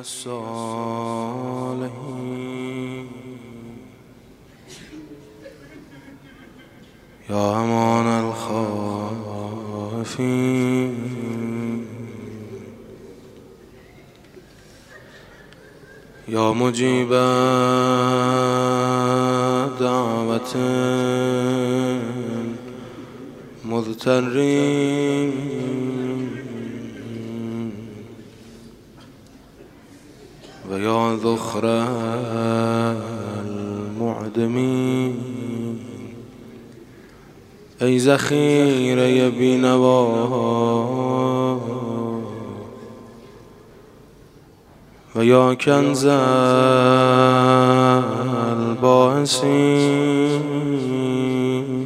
الصالحين يا امان الخائفين يا مجيب دعوة مضطرين ويا ذخر المعدمين ای ذخیره بینوا و یا کنز الباعثین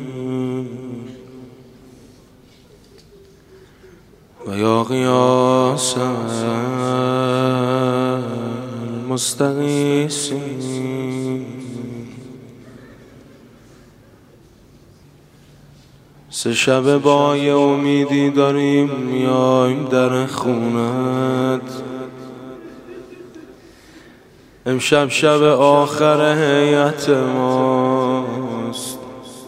و یا غیاث المستغیثین سه شب با یه امیدی داریم میایم در خونت. امشب شب آخر حیات ماست.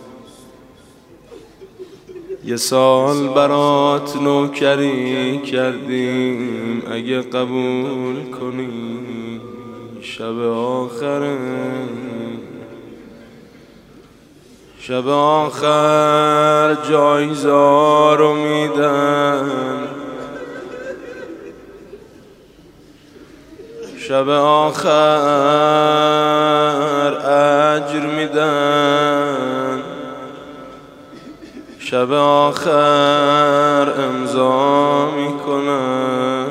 یه سال برات نوکری کردیم، اگه قبول کنی شب آخره. شب آخر جایزه رو میدن، شب آخر اجر میدن، شب آخر امضا میکنن.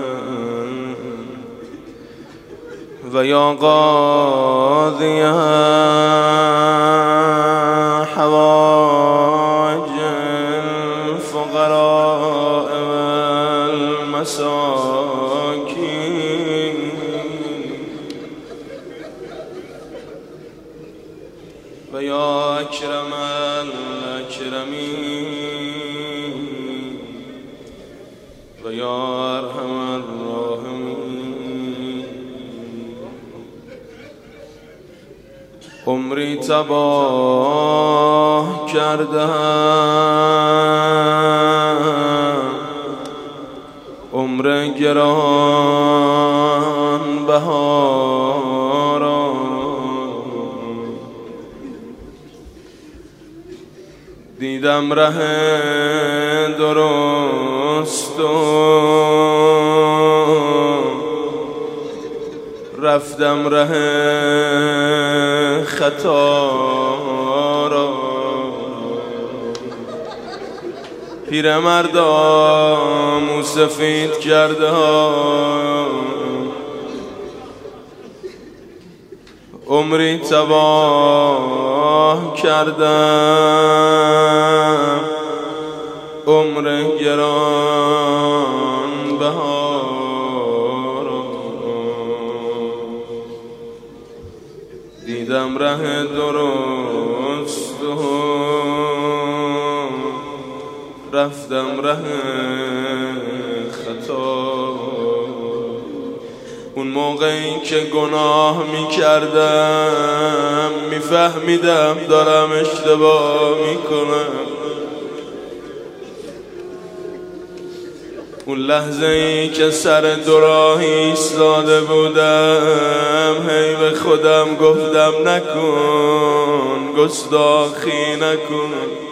و یا قاضی حوائج الفقراء والمساکین و یا اکرم الاکرمین و یا ارحم الراحمین. عمری تباه کردم، عمر گران بهارا، دیدم ره درست و رفتم ره خطا را. پیرمردا موسفید کرده ها، عمری تباه کردم، عمر گران بهارا، دیدم ره درست و رفتم ره خطا. اون موقعی که گناه میکردم میفهمیدم دارم اشتباه میکنم. اون لحظه ای که سر دوراهی ایستاده بودم، هی به خودم گفتم نکن، گستاخی نکن،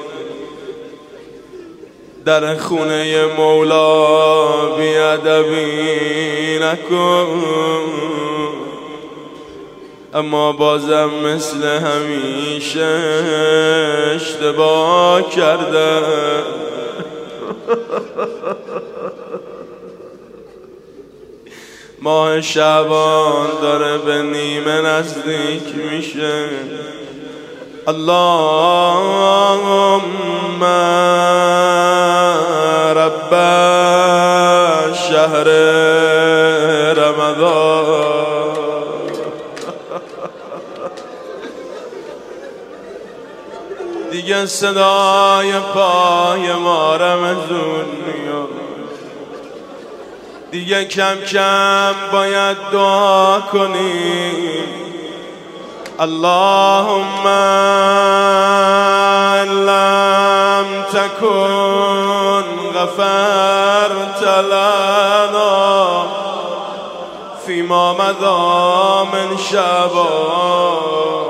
در خونه مولا بیادبی نکن. اما بازم مثل همیشه اشتباه کردم. ماه شعبان داره به نیمه نزدیک میشه. اللهم رب شهر رمضان دیگه صدای پای ما رمضون میاد، دیگه کم کم باید دعا کنیم. اللهم لم تكن غفرت لنا فيما مضى من شعبان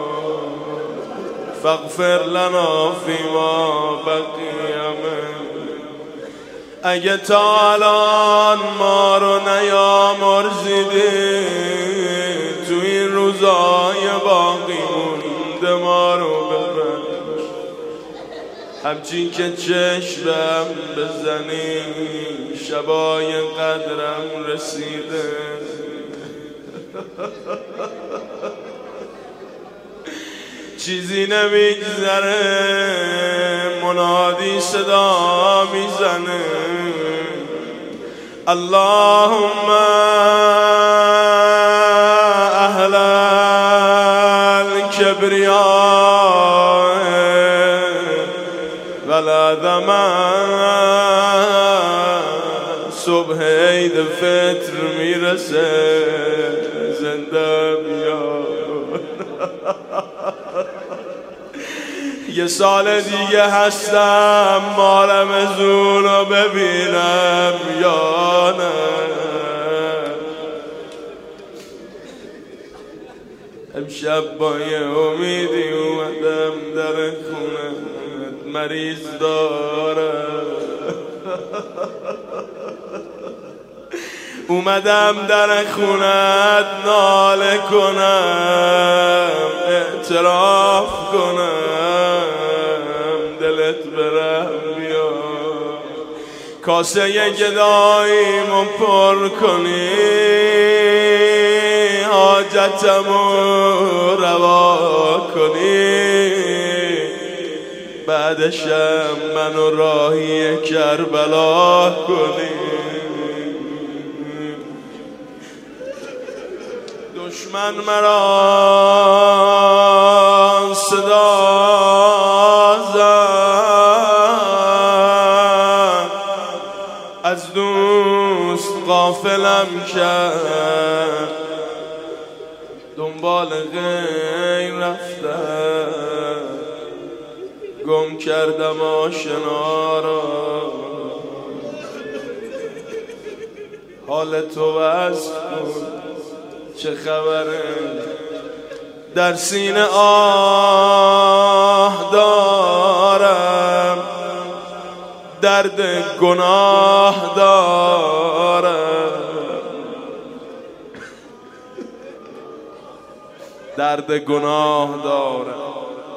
فاغفر لنا فيما بقي من. اگه تا الان ما رو نیامرزیدی تو این روزای باقی مونده ما رو ببخش. همچین که چشمم بزنی شبای قدرم رسیده. چیزی نمیگذره منادی صدا میزنه. اللهم اهل الكبریاء والعظمت صبح عید فطر میرسه زنده بیار. یه سال دیگه هستم مارم ازون رو ببینم یا نه. امشب با یه امیدی اومدم در خونه مریض دارم. اومدم در خونت ناله کنم اعتراف کنم دلت برم بیا. کاسه گداییمو پر کنی حاجتمو روا کنی. بعدشم منو راهی کربلا کنی. دشمن مرا صدا زد از دوست غافلم کرد. دنبال غیر رفتم گم کردم آشنا را. حال تو وصف کن چه خبره. در سینه آه دارم درد گناه دارم. درد گناه دارم.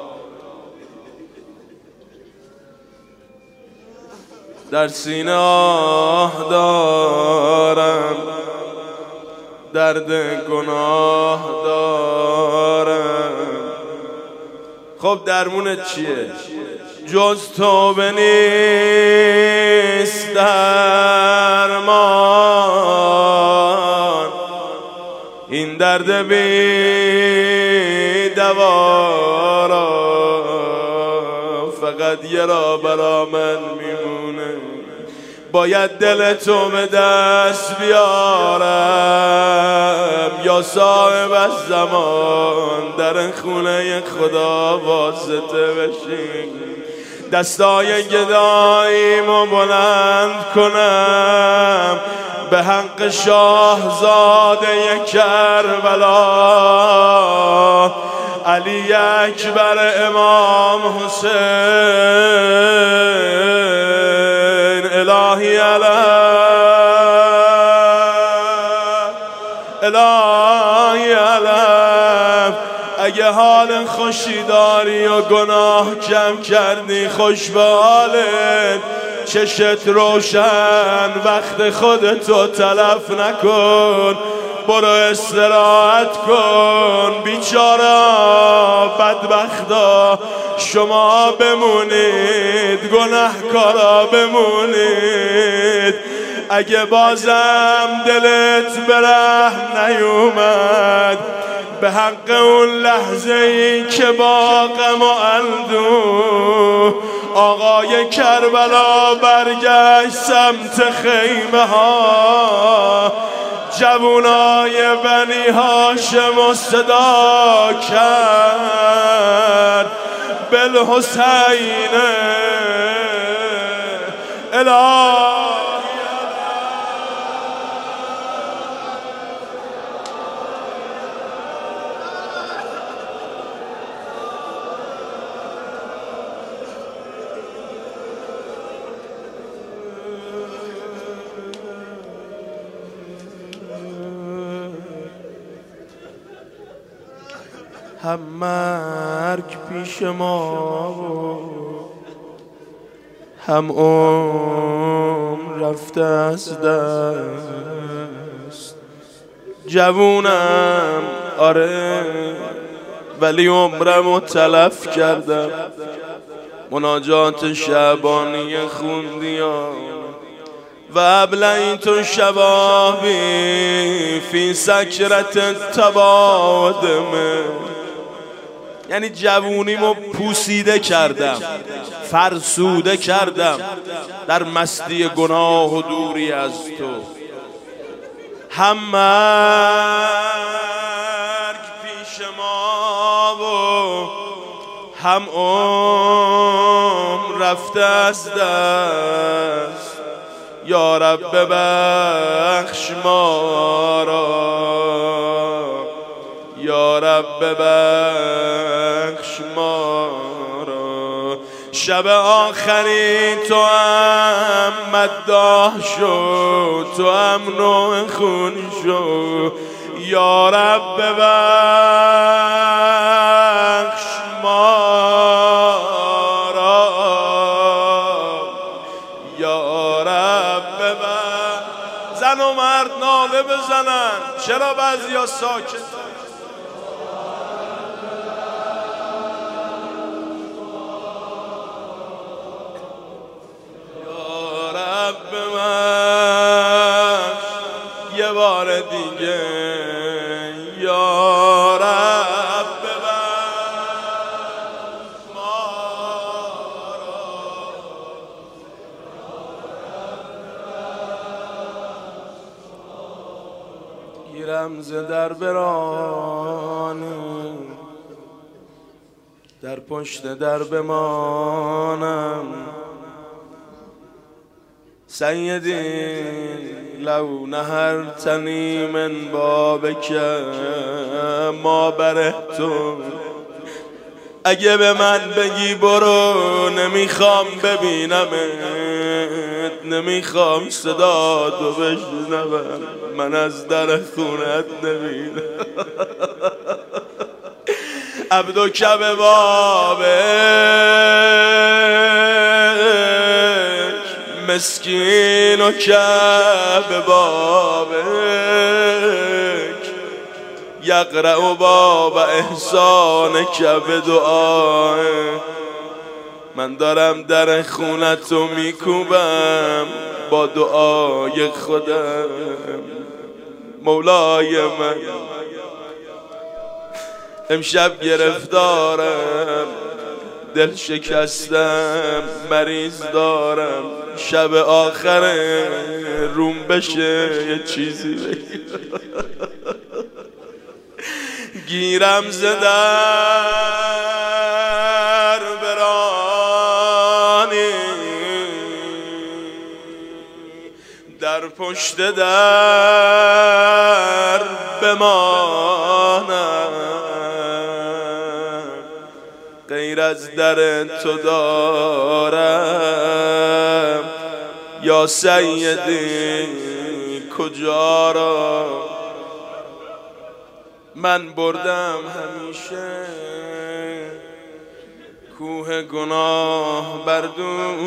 در سینه آه دارم درد گناه دارم. خب درمونت چیه؟ جز توبه نیست درمان. این درد بی دوا را فقط یه را برا من میمونه. باید دل تو به دست بیارم یا صاحب از زمان در خونه خدا واسطه بشین. دستای گداییمو بلند کنم به حق شاهزاده کربلا علی اکبر امام حسین. الهی الهی علم. اگه حال خوشی داری و گناه کم کردی خوش به حالت چشت روشن وقت خودتو تلف نکن. برو استراحت کن. بیچارا بدبختا شما بمونید گناهکارا بمونید. اگه بازم دلت به رحم نیومد به حق اون لحظه ای که با غم و اندوه آقای کربلا برگشت سمت خیمه ها، جوانای بنی هاشم صدا کرد بالحسین الهی. هم مرگ پیش ما هم عمر رفته از دست، جوونم آره ولی عمرمو تلف کردم. مناجات شعبانی خوندیام و ابليت شبابی فی سکرت التبادم، یعنی جوونیمو پوسیده کردم، فرسوده کردم در مستی گناه و دوری از تو. هم مرگ پیش ما و هم عمر رفته از دست، یا رب ببخش ما را، یا رب ببخش ما را. شب آخری تو هم مداح شو، تو هم نوع خون شو، یا رب ببخش ما را، یا رب ببخش. زن و مرد ناله بزنن، چرا بعضیا ساکت؟ یه بار دیگه یا رب ببخش ما را. گیرم ز در برانه، در پشت در بمانم. سیدی لو نهرتنی من بابک ما برهتم، اگه به من بگی برو نمیخوام ببینمت، نمیخوام صداتو بشنوم، من از در خونت نمیرم. عبدو کب بابک مسکین و کب بابک، یقرأ باب احسان کب دعا. من دارم در خونتو میکوبم با دعای خودم. مولای من امشب گرفتارم، دل شکستم، مریض دارم، شب آخره روم بشه یه چیزی بگیر. گیرم ز در برانی، در پشت در بمانم، غیر از در تو دارم یا سیدی کجا را. من بردم همیشه کوه گناه بر دوش،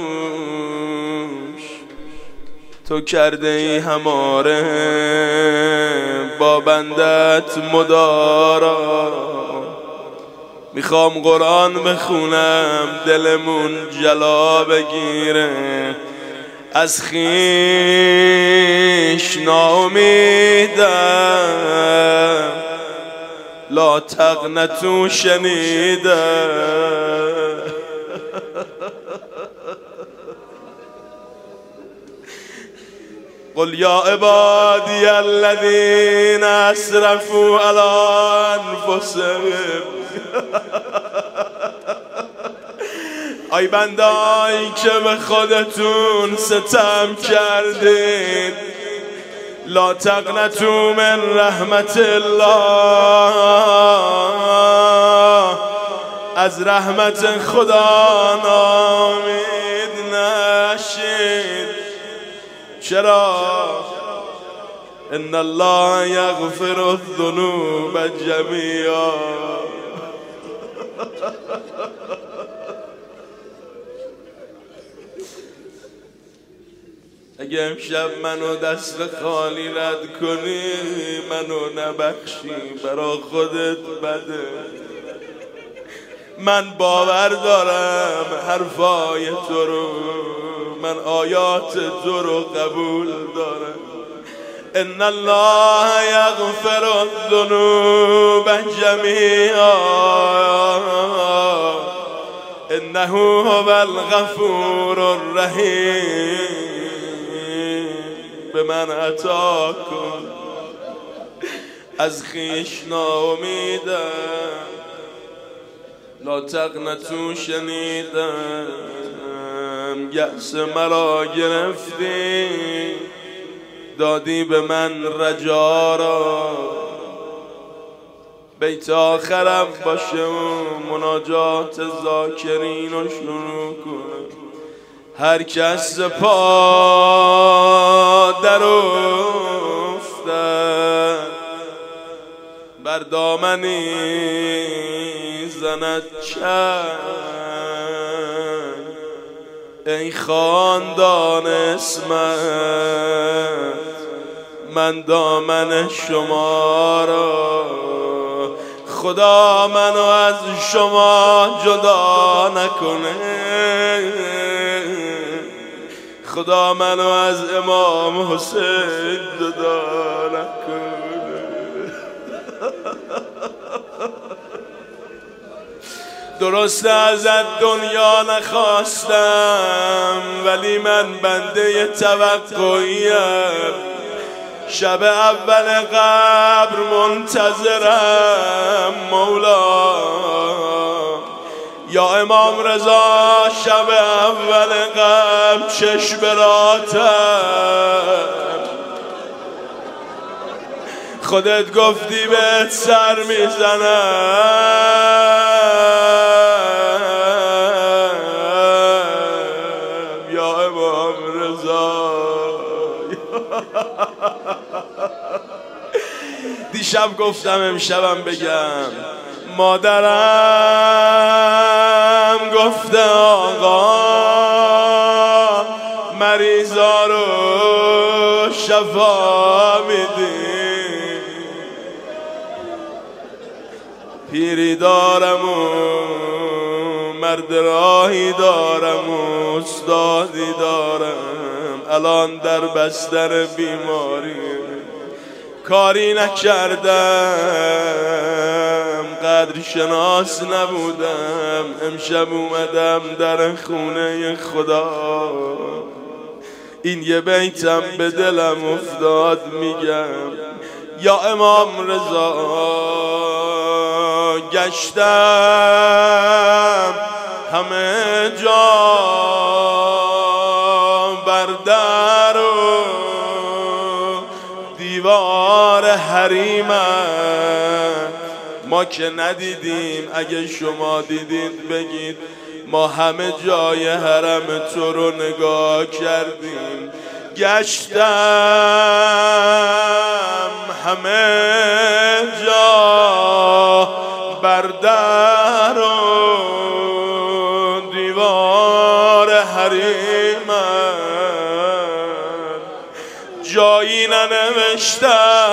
تو کرده ای هماره با بندت مدارا. میخوام قرآن بخونم دلمون جلا بگیره، از خویش ناامیدم، لا تقنطوا شنیدم. قل یا عبادی الذین اسرفوا علی انفسهم ای بندایی که به خودتون ستم کردید لا تقنطوا من رحمت الله از رحمت خدا ناامید نشید. چرا؟ ان الله یغفر الذنوب جمیعا. اگه امشب منو دست خالی رد کنی منو نبخشی برا خودت بده. من باور دارم حرفای تو رو، من آیات تو رو قبول دارم. ان الله یغفر الذنوب جمیعا انه هو الغفور الرحیم. به من عطا کن، از خویش ناامیدم. لا تقنطوا شنیدم، یأس مرا گرفتی، دادی به من رجا را. بیت آخرم باشه و مناجات ذاکرین رو شروع کنم. هر کس پا در افتد بر دامنی زند چنگ. ای خاندان اسمت من دامن شما را، خدا منو از شما جدا نکنه، خدا منو از امام حسین جدا نکنه. درسته ازت دنیا نخواستم ولی من بنده توقعیم. شب اول قبر منتظرم مولا. یا امام رضا شب اول قبر چشم براتم. خودت گفتی بهت سر میزنم یا امام رضا. دیشب گفتم امشبم بگم. مادرم گفته آقا مریضا رو شفا میدی. پیری دارم و مرد راهی دارم و استادی دارم، الان در بستر بیماری کاری نکردم، قدر شناس نبودم. امشب اومدم در خونه خدا، این یه بیتم به دلم افتاد میگم. یا امام رضا گشتم همه جا بر در و دیوار حریمت، ما که ندیدیم، اگه شما دیدید بگید. ما همه جای حرم تو رو نگاه کردیم. گشتم همه جا بر در و دیوار حریمت، جایی ننوشته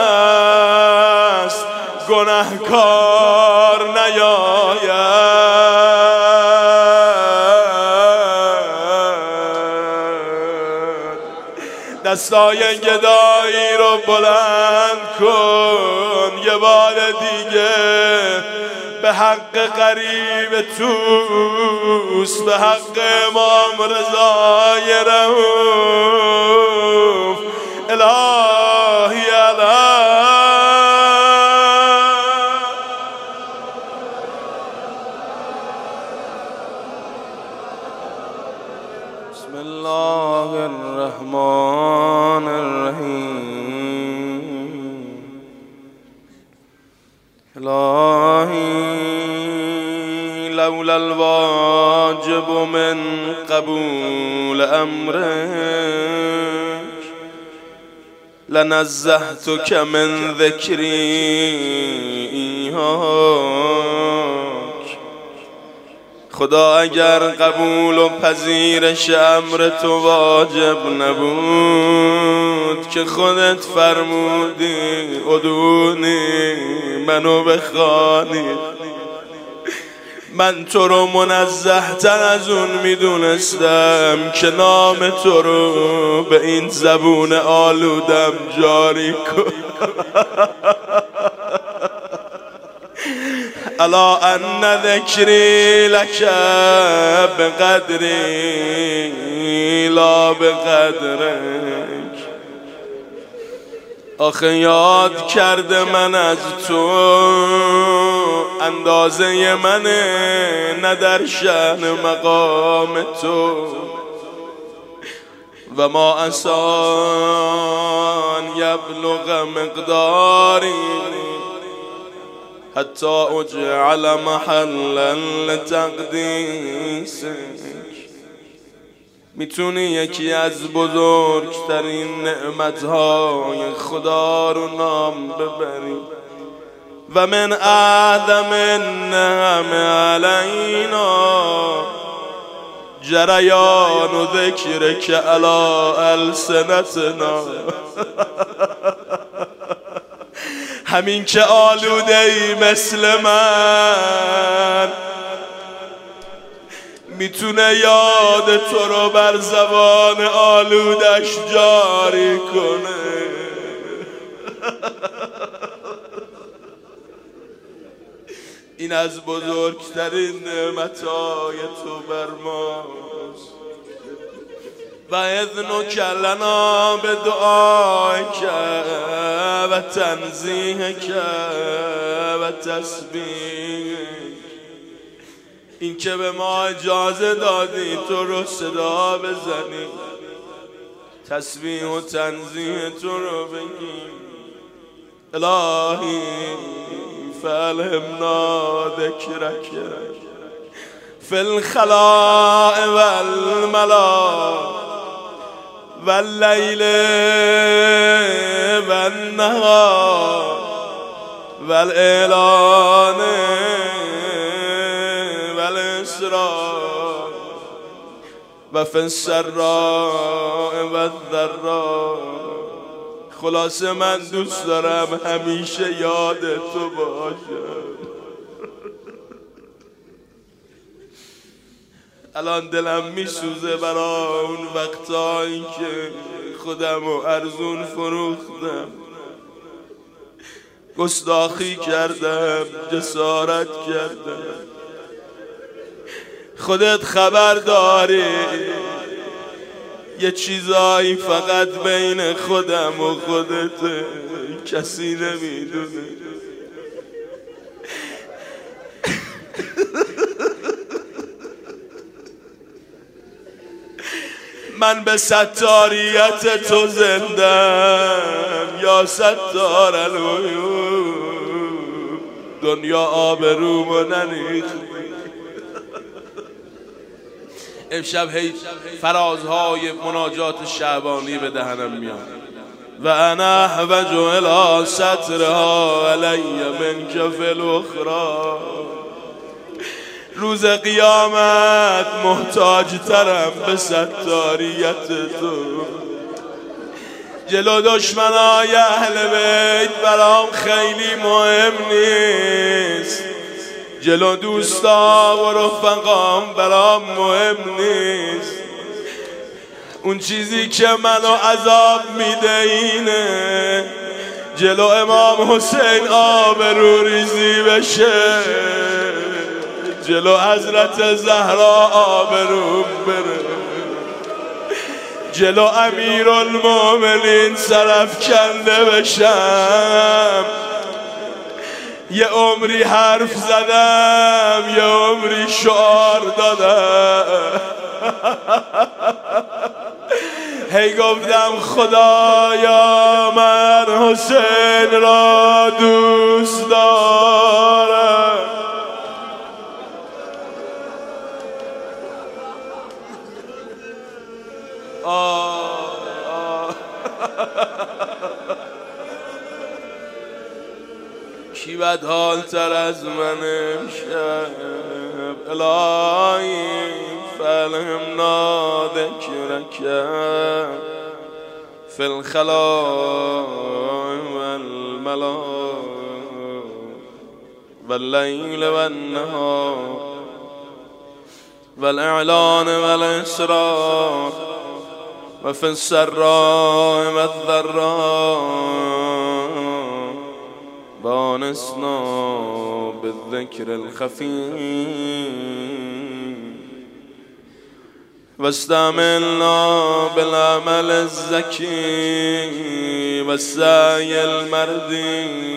است گناهکار نیاید. دستای گدایی رو بلند کن یه بار دیگه، به حق قریب توست، به حق امام رضای رؤوف. الهی بسم الله الرحمن الرحیم الهی لولا الواجب من قبول امرک لنزهتک من ذکری ایهاک. خدا اگر قبول و پذیرش امر تو واجب نبود که خودت فرمودی ادعونی منو بخوانی، من تو رو منزه تر از اون میدونستم که نام تو رو به این زبون آلودم جاری کن. الا ان ذکری لک بقدری لا بقدرک. آخه یاد کرده من از تو اندازه منه نه در شأن مقام تو. و ما انسان یبلغ مقداری حتی اجعل محلا لتقدیسک. میتونی یکی از بزرگترین نعمتهای خدا رو نام ببری و من اعظم النعم علینا جریان ذکرک علی السنتنا. همین که آلوده ای مثل من میتونه یاد تو رو بر زبان آلودش جاری کنه. این از بزرگترین نعمتهای تو بر ماست. و اذنک لنا بدعائک و تنزیهک و تسبیحک. این که به ما اجازه دادی تو رو صدا بزنی، تسبیح و تنزیه تو رو بگیم. الهی فالهمنا ذکرک فی الخلاء والملا واللیل والنهار والاعلان والاسرار و فی السراء والضراء. خلاصه من دوست دارم همیشه یاد تو باشم. الان دلم میسوزه برای اون وقتایی که خودم رو ارزون فروختم، گستاخی کردم، جسارت کردم. خودت خبر داری یه چیزایی فقط بین خودم و خودت، کسی نمیدونه. من به ستاریت تو زندم یا ستار العیوب. دنیا آبرومو نریخت. امشب هی فرازهای مناجات شعبانی به دهنم میاد. و انا احوج الی سترها علی منک فی الاخری. روز قیامت محتاج ترم به ستاریت تو. جلو دشمنای اهل بیت برام خیلی مهم نیست، جلو دوستا و رفقام برام مهم نیست. اون چیزی که منو عذاب میده اینه جلو امام حسین آبرو ریزی بشه، جلو حضرت زهرا آبروم بره. جلو امیرالمومنین سرافکنده بشم. یه عمری حرف زدم، یه عمری شعار دادم. هی گفتم خدایا من حسین را دوست دارم. کی بدحال تر از من امشب الهی فلهمنا ذکرک فی الخلاء والملا واللیل والنهار والاعلان والاسرار وفي السراء والضراء بانسنا بالذكر الخفي واستعملنا بالعمل الزكي والسعي المردي.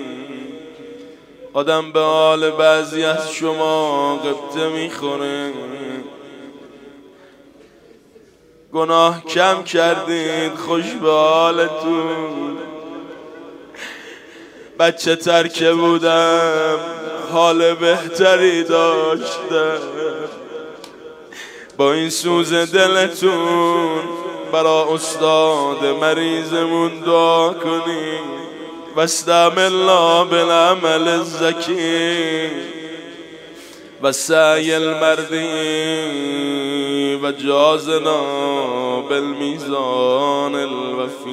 آدم به حال بعضی از شما غبطه میخوره. گناه کم کردید، خوش به حالتون. بچه ترکه بودم، حال بهتری داشتم. با این سوز دلتون برا استاد مریضمون دعا کنید. واستعملنا بالعمل الزکی و سعی المردی و جازنا بالمیزان الوفی.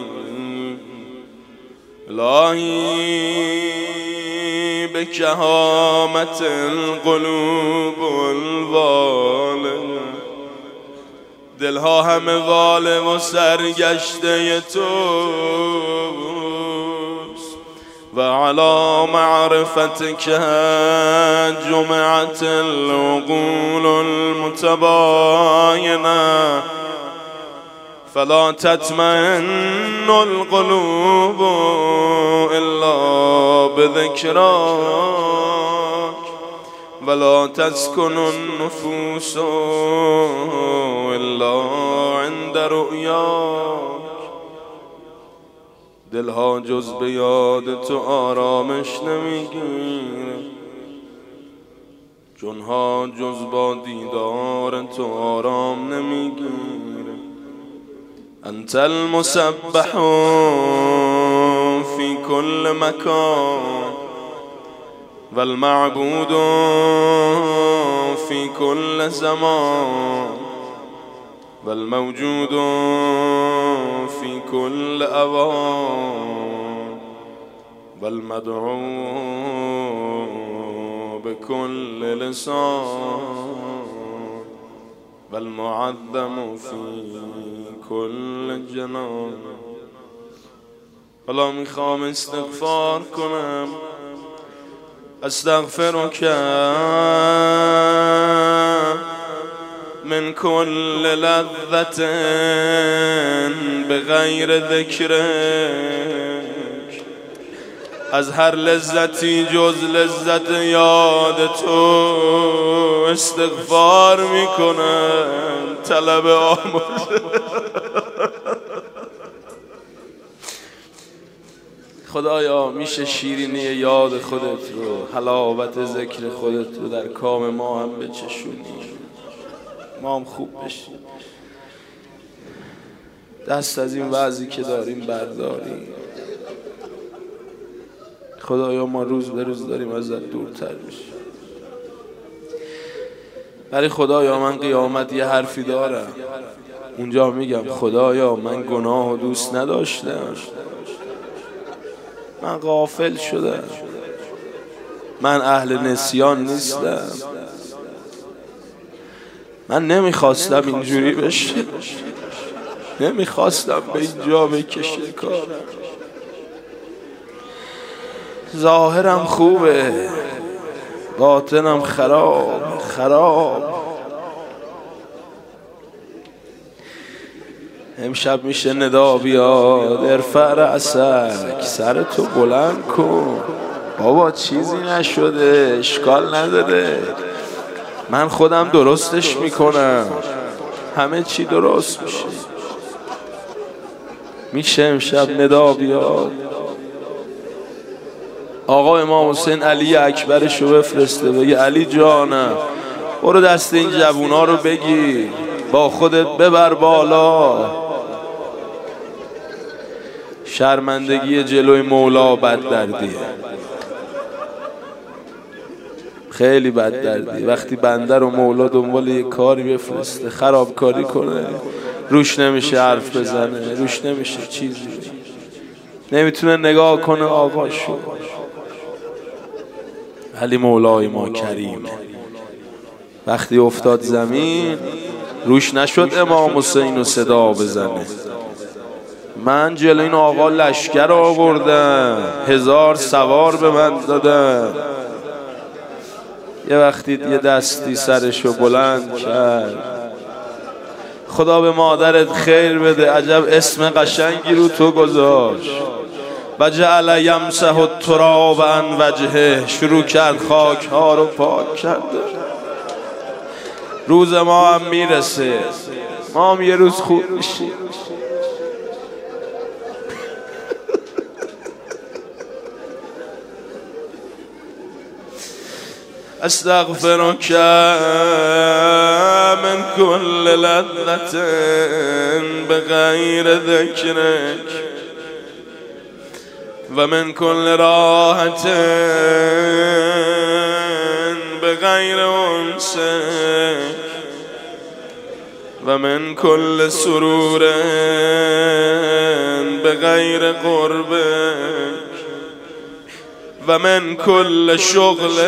الهی بکهامت القلوب والوالد، دلها همه واله و سرگشته توست. و علی معرفتک جمعت العقول المتباینه فلا تطمئن القلوب الا بذکراک ولا تسکن النفوس الا عند رؤیاک. دلها جز به یاد تو آرامش نمیگیره، جونها جز با دیدار تو آرام نمیگیره. انت المسبح فی کل مکان والمعبود فی کل زمان والموجود فی کل اوان والمدعو بكل لسان والمعظم فی کل جنان. حالا میخوام استغفار کنم. استغفرک من کل لذت بغیر ذکرک، از هر لذتی جز لذت یاد تو استغفار میکنم. طلب آمرزش خدایا میشه شیرینی یاد خودت رو، حلاوت ذکر خودت رو در کام ما هم بچشونی، ما هم خوب بشیم. دست از این وضعی که داریم برداریم. خدایا ما روز به روز داریم ازت دورتر میشیم. ولی خدایا من قیامت یه حرفی دارم، اونجا میگم خدایا من گناه و دوست نداشتم، من غافل شدم، من اهل نسیان نیستم، من نمیخواستم اینجوری بشه، نمیخواستم به اینجا بکشه کارم. ظاهرم خوبه باطنم خراب. امشب میشه ندا بیاد ارفع رأسک، سرتو بلند کن بابا، چیزی نشده، اشکال نداره، من خودم درستش میکنم، همه چی درست میشه. میشه امشب ندا بیاد. آقا امام حسین علی اکبرشو بفرسته بگه علی جانم برو دست این جوونا رو بگیر، با خودت ببر بالا. شرمندگی جلوی مولا بد دردیه، خیلی بد دردیه. وقتی بنده رو مولا دنبال یه کاری بفرسته خرابکاری کنه، روش نمیشه حرف بزنه، روش نمیشه چیزی، نمیتونه نگاه کنه آقاشو. ولی مولای ما کریمه، وقتی افتاد زمین روش نشد امام حسین رو صدا بزنه. من جلوی این آقا لشکر آوردم، 1000 سوار به من دادم، یه وقتی یه دستی سرشو بلند کرد. خدا به مادرت خیر بده، عجب اسم قشنگی رو تو گذاشت. و جعل یمسح التراب عن وجهه، شروع کرد خاک ها رو پاک کرده. روز ما هم میرسه، ما هم یه روز خوب میشیم. استغفرك من كل لذة بغير ذكرك ومن كل راحة بغير أنسك ومن كل سرور بغير قربك ومن كل شغل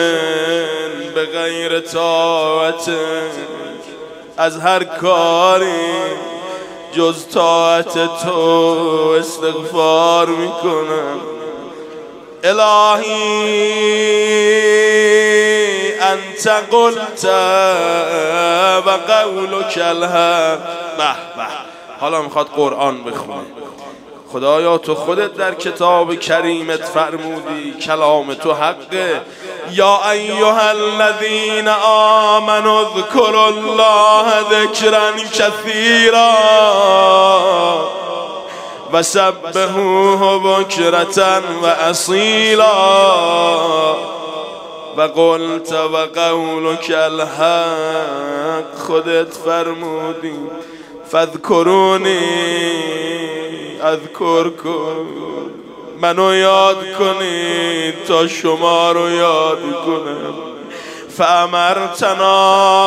بغير طاعتك، از هر کاری جز طاعت تو استغفار میکنم. الهی انت قلت و قولک الحق. به به، حالا میخواد قرآن بخونه. خدایا تو خودت در کتاب کریمت فرمودی کلام تو حقه. یا ایها الذین آمنوا اذکروا الله ذکرا کثیرا و سبحوه بکرة و اصیلا و قلت و قولک الحق. خودت فرمودی فاذکرونی اذکرکم، منو یاد کنید تا شما رو یاد کنم. فامرتنا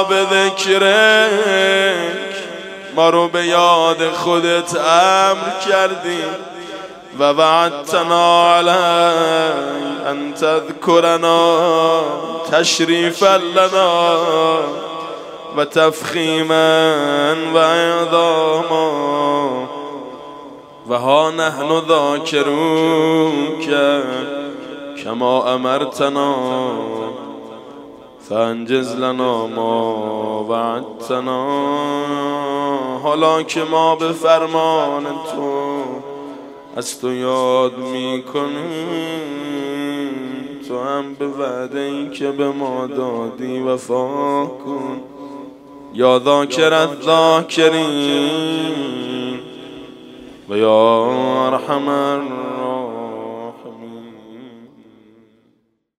بذکرک، ما رو به یاد خودت امر کردی. و وعدتنا علی ان تذکرنا تشریفا لنا و تفخیما و اعظاما و ها نحن ذاکروک کما امرتنا فانجز لنا ما وعدتنا. حالا که ما به فرمان تو از تو یاد میکنیم، تو هم به وعده ای که به ما دادی وفا کن. یا ذاکر الذاکرین و یا ارحم الراحمین.